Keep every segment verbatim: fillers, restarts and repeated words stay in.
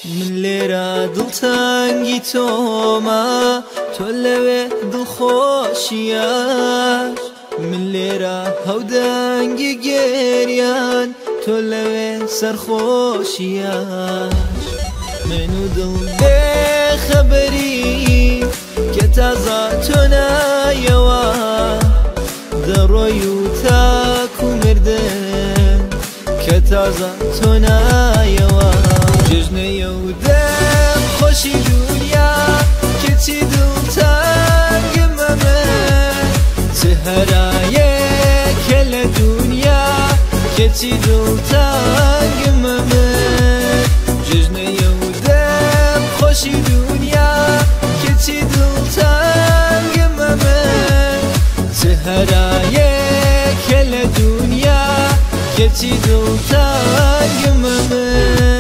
من لێرە دڵتەنگی تۆمە تۆ لەوێ دڵخۆشیە من لێرە هەودەنگی گێریان تۆ لەوێ سەرخۆشیە من و دڵ بێخەبەری کە تازە تۆ نایەوە دەڕۆی و تاکو مردن کە تازە تۆ نایەوە جژنەیە و دەم خۆشی دنیا کەچی دڵتەنگمە من چه هەرایەکە لە دنیا کەچی دڵتەنگمە من جژنەیە و دەم خۆشی دنیا کەچی دڵتەنگمە من چه هەرایەکە لە دنیا کەچی دڵتەنگمە من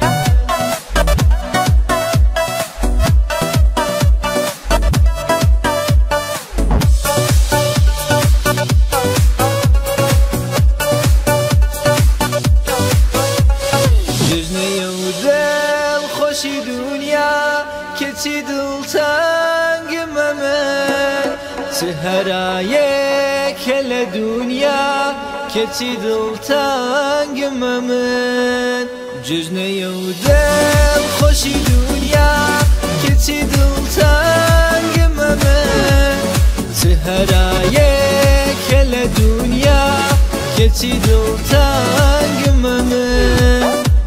خۆشی دنیا کەچی دڵتەنگمە من چه هەرایەکە لە دنیا کەچی دڵتەنگمە من جژنەیە و دڵ خۆشی دنیا کەچی دڵتەنگمە من چه هەرایەکە لە دنیا کەچی دڵتەنگمە من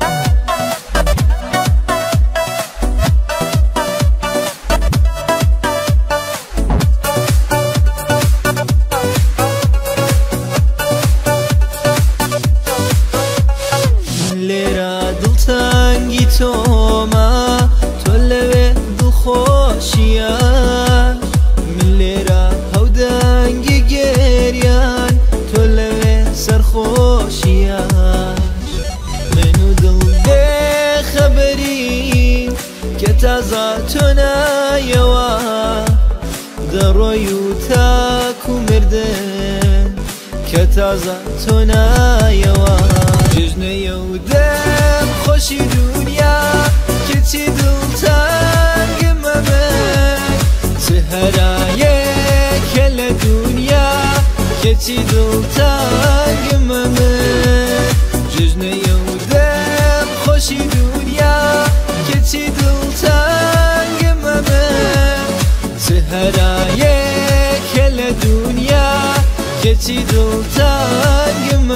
دڵتەنگی تۆمە تۆ لەوێ دڵخۆشیە من لێرە هەودەنگی گێریان تۆ لەوێ سەرخۆشیە من و دڵ بێخەبەرین کە تازە تۆ نایەوە دەڕۆی و تاکو مردن کە تازە تۆ نایەوە جژنەیە و دەم خۆشی دنیا کەچی دڵتەنگمە من چه هەرایەکە لە دنیا کەچی دڵتەنگمە من جژنەیە و دەم خۆشی دنیا کەچی دڵتەنگمە من چه هەرایەکە لە دنیا کەچی دڵتەنگمە